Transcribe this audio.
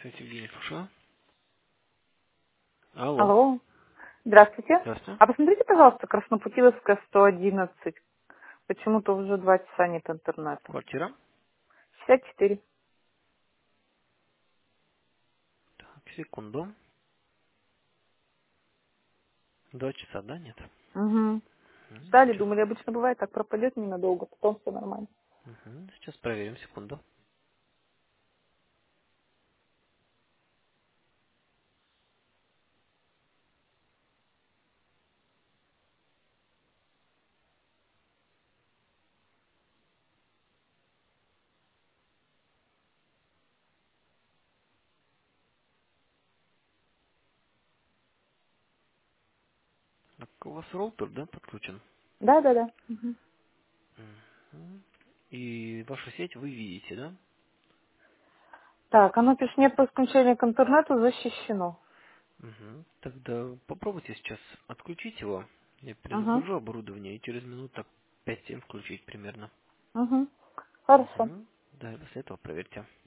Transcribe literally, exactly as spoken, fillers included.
Здравствуйте, Евгений, слушаю. Алло. Алло, здравствуйте. Здравствуйте. А посмотрите, пожалуйста, Краснопутиловская, сто одиннадцать. Почему-то уже два часа нет интернета. Квартира? шестьдесят четыре. Так, секунду. Два часа, да, нет? Угу. Мгм, Ждали, Сейчас, думали, обычно бывает, так пропадет ненадолго, потом все нормально. мгм, сейчас проверим, секунду. Так, у вас роутер, да, подключен? Да, да, да. Мгм. Мгм. И вашу сеть вы видите, да? Так, оно пишет, нет подключения к интернету защищено. Мгм. Тогда попробуйте сейчас отключить его. Я Угу. перезагружу оборудование и через минут так пять-семь включить примерно. Угу. Хорошо. Мгм. Да, и после этого проверьте.